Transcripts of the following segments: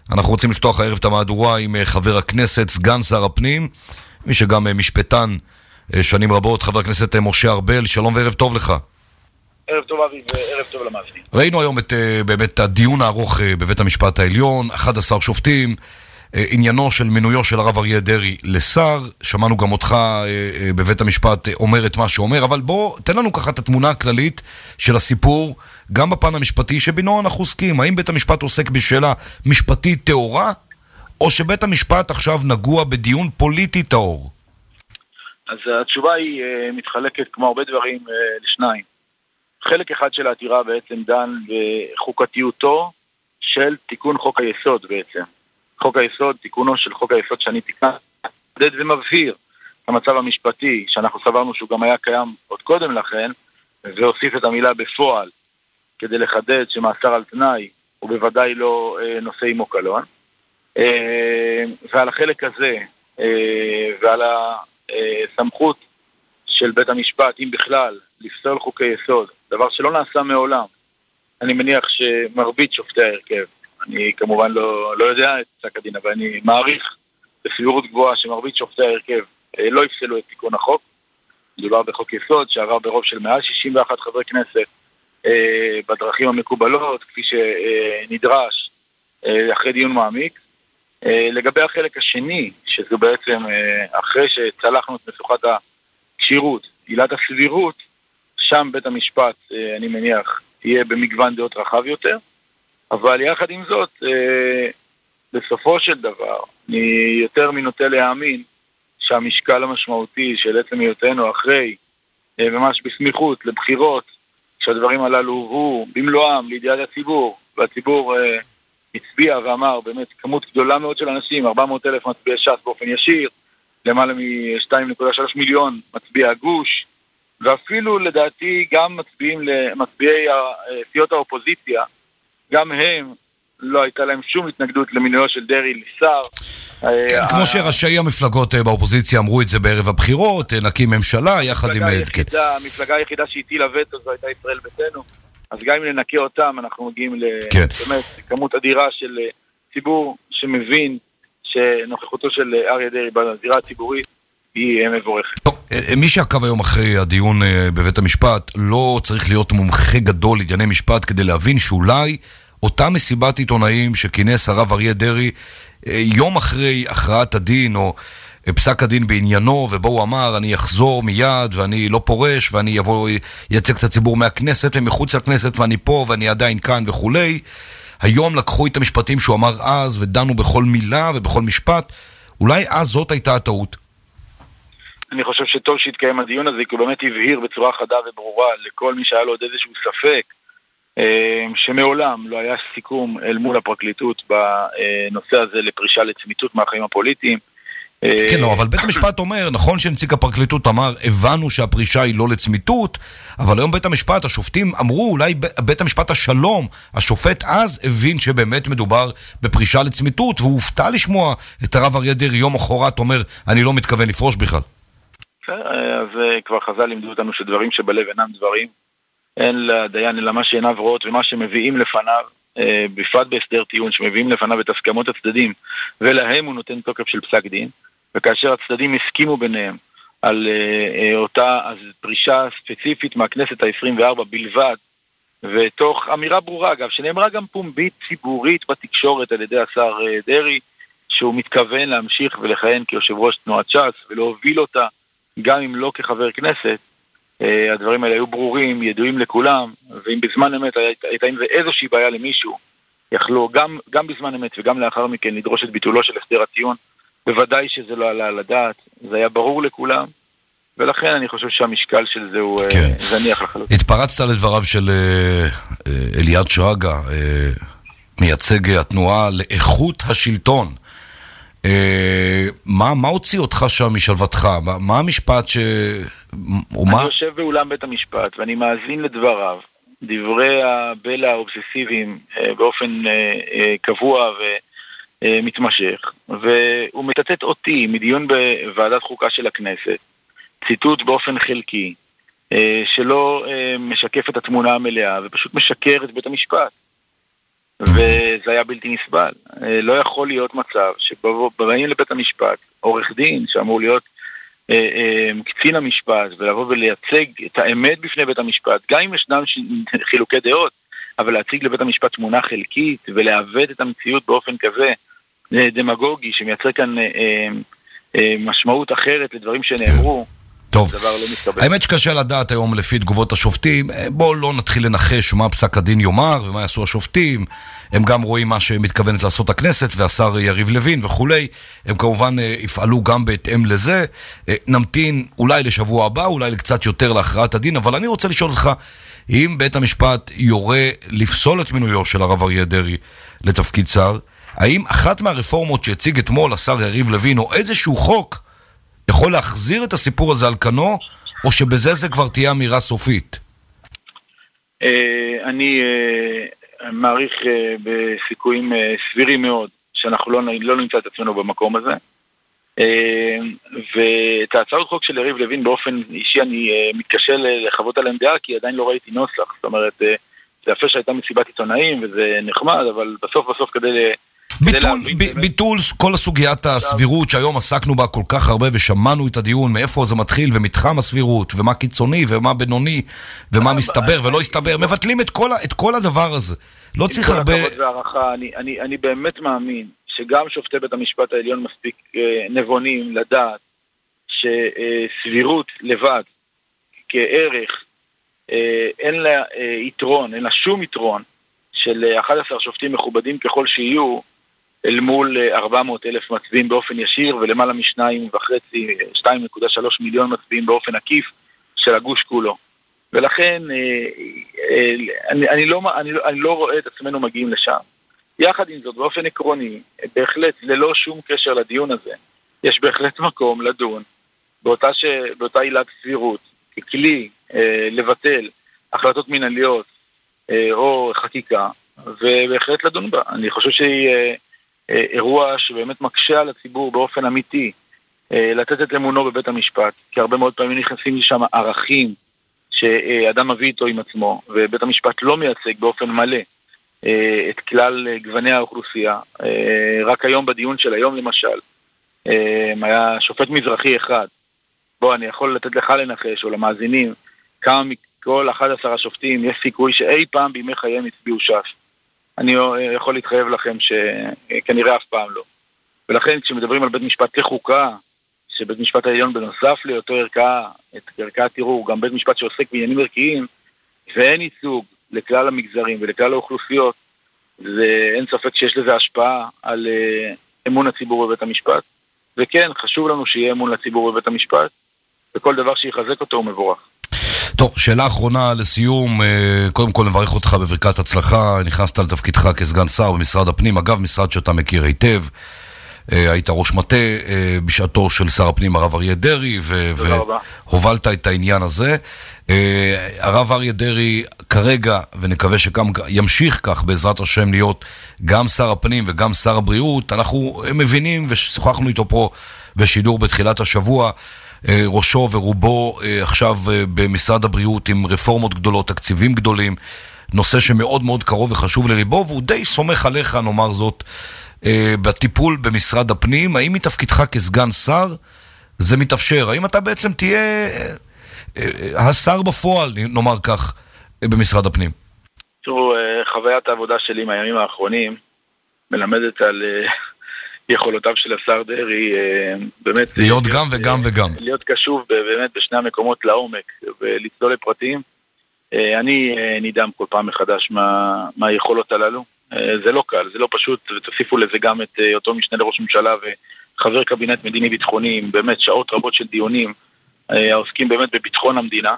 אנחנו רוצים לפתוח הערב את המהדורה עם חבר הכנסת, סגן שר הפנים, מי שגם משפטן שנים רבות, חבר הכנסת משה ארבל. שלום וערב טוב לך. ערב טוב אבי וערב טוב למאזינים. ראינו היום באמת הדיון הארוך בבית המשפט העליון, 11 שופטים, עניינו של מינויו של הרב אריה דרעי לשר. שמענו גם אותך בבית המשפט אומר את מה שאומר, אבל בוא תן לנו ככה את התמונה הכללית של הסיפור, גם בפן המשפטי שבינו אנחנו עוסקים. האם בית המשפט עוסק בשאלה משפטית טהורה, או שבית המשפט עכשיו נגוע בדיון פוליטי טהור? אז התשובה היא מתחלקת כמו הרבה דברים לשניים. חלק אחד של העתירה בעצם דן בחוקתיותו של תיקון חוק היסוד בעצם. חוק היסוד, תיקונו של חוק היסוד שאני תיקנתי, זה מבהיר את המצב המשפטי שאנחנו סברנו שהוא גם היה קיים עוד קודם לכן, והוסיף את המילה בפועל כדי לחדד שמאסר על תנאי הוא בוודאי לא נושא עמו קלון. ועל החלק הזה ועל הסמכות של בית המשפט, אם בכלל, לפסול חוקי יסוד, דבר שלא נעשה מעולם. אני מניח שמרבית שופטי ההרכב, אני כמובן לא יודע את פסק הדין, אבל אני מעריך בסבירות גבוהה שמרבית שופטי ההרכב לא יפסלו את תיקון החוק. מדובר בחוק יסוד שעבר ברוב של מעל 61 חברי כנסת בדרכים המקובלות, כפי שנדרש אחרי דיון מעמיק. לגבי החלק השני, שזו בעצם אחרי שצלחנו את משוכת הקשירות, עילת הסבירות, שם בית המשפט, אני מניח, יהיה במגוון דעות רחב יותר, אבל יחד עם זאת, בסופו של דבר, אני יותר מנוטה להאמין שהמשקל המשמעותי של עצם היותנו אחרי, ממש בסמיכות לבחירות, שהדברים הללו הובאו במלואם לידיעת הציבור, והציבור הצביע ואמר באמת כמות גדולה מאוד של אנשים, 400,000 מצביעי ש"ס באופן ישיר, למעלה מ-2.3 מיליון מצביעי הגוש, ואפילו לדעתי גם מצביעי סיעות האופוזיציה, גם הם לא הייתה להם שום התנגדות למינויו של דרעי לשר. כן, כמו שראשי המפלגות באופוזיציה אמרו את זה בערב הבחירות, נקים ממשלה יחד עם... המפלגה היחידה שהטילה וטו זו הייתה ישראל ביתנו, אז גם אם ננקה אותם אנחנו מגיעים באמת כמות אדירה של ציבור שמבין שנוכחותו של אריה דרעי בזירה הציבורית היא מבורכת. מי שעקב היום אחרי הדיון בבית המשפט לא צריך להיות מומחה גדול לענייני משפט כדי להבין שאולי אותה מסיבת עיתונאים שכינס הרב אריה דרעי יום אחרי הכרעת הדין או פסק הדין בעניינו, ובו הוא אמר אני אחזור מיד ואני לא פורש ואני אבוא ייצג את הציבור מהכנסת ומחוץ לכנסת ואני פה ואני עדיין כאן וכולי, היום לקחו את המשפטים שהוא אמר אז ודנו בכל מילה ובכל משפט. אולי אז זאת הייתה הטעות. אני חושב שטוב שהתקיים הדיון הזה, כי הוא באמת הבהיר בצורה חדה וברורה לכל מי שהיה לו עוד איזשהו ספק, שמעולם לא היה סיכום אל מול הפרקליטות בנושא הזה לפרישה לצמיתות מהחיים הפוליטיים. כן, לא, אבל בית המשפט אומר, נכון שנציג הפרקליטות אמר, הבנו שהפרישה היא לא לצמיתות, אבל היום בית המשפט, השופטים אמרו, אולי בית המשפט השלום, השופט אז הבין שבאמת מדובר בפרישה לצמיתות, והוא הופתע לשמוע את הרב אריה דרעי יום אחרת אומר, אני לא מתכוון לפרוש בכלל. אז כבר חז"ל לימדו אותנו שדברים שבלב אינם דברים, אין לדיין אלא מה שעיניו רואות ומה שמביאים לפניו, בפרט בהסדר טיעון שמביאים לפניו את הסכמות הצדדים, ולהם הוא נותן תוקף של פסק דין, וכאשר הצדדים הסכימו ביניהם על אותה פרישה ספציפית מהכנסת ה-24 בלבד, ותוך אמירה ברורה אגב, שנאמרה גם פומבית ציבורית בתקשורת על ידי השר דרעי, שהוא מתכוון להמשיך ולכהן כיושב ראש תנועת ש"ס ולהוביל אותה גם אם לא כחבר כנסת, הדברים האלה היו ברורים, ידועים לכולם, ואם בזמן אמת הייתה עם זה איזושהי בעיה למישהו, יכלו גם בזמן אמת וגם לאחר מכן לדרוש את ביטולו של הסדר הטיעון, בוודאי שזה לא עלה על הדעת, זה היה ברור לכולם, ולכן אני חושב שהמשקל של זה הוא זניח לחלוטין. התפרצת לדבריו של אליעד שרגא, מייצג התנועה לאיכות השלטון. מה הוציא אותך שם משלוותך? מה המשפט אני יושב באולם בית המשפט ואני מאזין לדבריו, דברי הבלע האובססיביים באופן קבוע ומתמשך, והוא מצטט אותי מדיון בוועדת חוקה של הכנסת, ציטוט באופן חלקי שלא משקף את התמונה המלאה ופשוט משקר את בית המשפט. וזה היה בלתי נסבל. לא יכול להיות מצב שבאים לבית המשפט, עורך דין שאמור להיות קצין המשפט, ולבוא ולייצג את האמת בפני בית המשפט, גם אם ישנם חילוקי דעות, אבל להציג לבית המשפט תמונה חלקית, ולעוות את המציאות באופן כזה דמגוגי, שמייצר כאן משמעות אחרת לדברים שנאמרו, טוב, דבר לא מתקבל. האמת שקשה לדעת היום לפי תגובות השופטים, בואו לא נתחיל לנחש מה פסק הדין יאמר ומה יעשו השופטים, הם גם רואים מה שמתכוונת לעשות הכנסת והשר יריב לוין וכולי, הם כמובן יפעלו גם בהתאם לזה, נמתין אולי לשבוע הבא, אולי לקצת יותר להכרעת הדין, אבל אני רוצה לשאול אותך, אם בית המשפט יורה לפסול את מינויו של הרב אריה דרעי לתפקיד שר, האם אחת מהרפורמות שהציג אתמול השר יריב לוין או איזשהו חוק יכול להחזיר את הסיפור הזה על כנו, או שבזה זה כבר תהיה אמירה סופית? אני מעריך בסיכויים סבירים מאוד שאנחנו לא נמצא את עצמנו במקום הזה, ואת הצעות חוק של יריב לוין באופן אישי אני מתקשה לחוות עליהם דעה, כי עדיין לא ראיתי נוסח. זאת אומרת, זה יפה שהייתה מסיבת עיתונאים וזה נחמד, אבל בסוף כדי ביטול כל הסוגיית הסבירות שהיום עסקנו בה כל כך הרבה ושמענו את הדיון מאיפה זה מתחיל ומתחם הסבירות ומה קיצוני ומה בינוני ומה מסתבר ולא הסתבר, מבטלים את כל הדבר הזה. לא צריך הרבה... אני באמת מאמין שגם שופטי בית המשפט העליון מספיק נבונים לדעת שסבירות לבד כערך אין לה יתרון, אין לה שום יתרון של 11 שופטים מכובדים ככל שיהיו אל מול 400,000 מצביעים באופן ישיר ולמעלה מ2.5-2.3 מיליון מצביעים באופן עקיף של הגוש כולו. ולכן אני לא רואה את עצמנו מגיעים לשם. יחד עם זאת, באופן עקרוני, בהחלט ללא שום קשר לדיון הזה, יש בהחלט מקום לדון באותה עילת סבירות ככלי לבטל החלטות מנהליות או חקיקה, ובהחלט לדון בה. אני חושב שהיא אירוע שבאמת מקשה על הציבור באופן אמיתי לתת את אמונו בבית המשפט, כי הרבה מאוד פעמים נכנסים לשם ערכים שאדם מביא איתו עם עצמו, ובית המשפט לא מייצג באופן מלא את כלל גווני האוכלוסייה. רק היום בדיון של היום למשל, היה שופט מזרחי אחד, בוא אני יכול לתת לך לנחש או למאזינים, כמה מכל 11 השופטים יש סיכוי שאי פעם בימי חייהם הצביעו ש"ס. אני יכול להתחייב לכם שכנראה אף פעם לא. ולכן כשמדברים על בית משפט לחוקה, שבית משפט העליון בנוסף לאותו ערכאה, את ערכאת ערעור, גם בית משפט שעוסק בעניינים ערכיים, ואין ייצוג לכלל המגזרים ולכלל האוכלוסיות, אין ספק שיש לזה השפעה על אמון הציבור בבית המשפט. וכן, חשוב לנו שיהיה אמון לציבור בבית המשפט, וכל דבר שיחזק אותו הוא מבורך. טוב, שאלה אחרונה לסיום, קודם כל נברך אותך בברכת הצלחה, נכנסת לתפקידך כסגן שר במשרד הפנים, אגב משרד שאתה מכיר היטב, היית ראש מטה בשעתו של שר הפנים הרב אריה דרעי, והובלת את העניין הזה. הרב אריה דרעי כרגע, ונקווה שגם ימשיך כך בעזרת השם להיות גם שר הפנים וגם שר הבריאות, אנחנו מבינים ושוחחנו איתו פה בשידור בתחילת השבוע, ראשו ורובו עכשיו במשרד הבריאות עם רפורמות גדולות, תקציבים גדולים, נושא שמאוד מאוד קרוב וחשוב לליבו, והוא די סומך עליך, נאמר זאת, בטיפול במשרד הפנים. האם מתפקידך כסגן שר זה מתאפשר? האם אתה בעצם תהיה השר בפועל, נאמר כך, במשרד הפנים? תראו, חוויית העבודה שלי מהימים האחרונים מלמדת על יכולותיו של השר דרעי, באמת להיות גם וגם וגם. להיות קשוב באמת בשני המקומות לעומק ולצלול לפרטים. אני נדהם כל פעם מחדש מהיכולות הללו. זה לא קל, זה לא פשוט, ותוסיפו לזה גם את אותו משנה לראש ממשלה וחבר קבינט מדיני ביטחוני, באמת שעות רבות של דיונים העוסקים באמת בביטחון המדינה,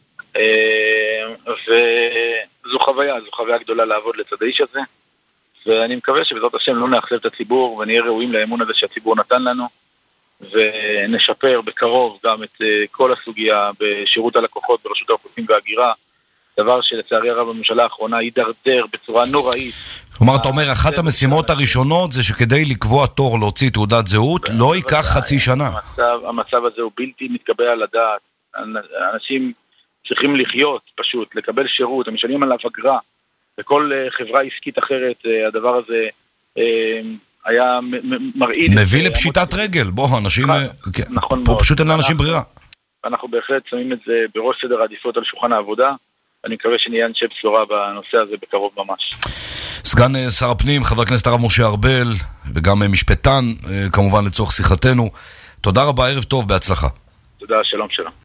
וזו חוויה גדולה לעבוד לצד האיש הזה, ואני מקווה שבעזרת השם לא נאכזב את הציבור ונהיה ראויים לאמון הזה שהציבור נתן לנו, ונשפר בקרוב גם את כל הסוגיה בשירות הלקוחות ברשות האוכלוסין וההגירה, דבר שלצערי הרב בממשלה האחרונה יידרדר בצורה נוראית. כלומר, אתה אומר, אחת המשימות הראשונות זה שכדי לקבוע תור להוציא תעודת זהות, לא ייקח חצי שנה. המצב הזה הוא בלתי מתקבל על הדעת. אנשים צריכים לחיות פשוט, לקבל שירות, הם משלמים עליו אגרה, בכל חברה עסקית אחרת הדבר הזה היה מרעיד. מביא לפשיטת רגל, בוא, אנשים, נכון פה מאוד. פשוט אין לאנשים ברירה. אנחנו בהחלט שמים את זה בראש סדר העדיפות על שולחן העבודה, אני מקווה שנהיה אנשי בשורה בנושא הזה בקרוב ממש. סגן שר הפנים, חבר הכנסת הרב משה ארבל, וגם משפטן, כמובן לצורך שיחתנו. תודה רבה, ערב טוב, בהצלחה. תודה, שלום שלום.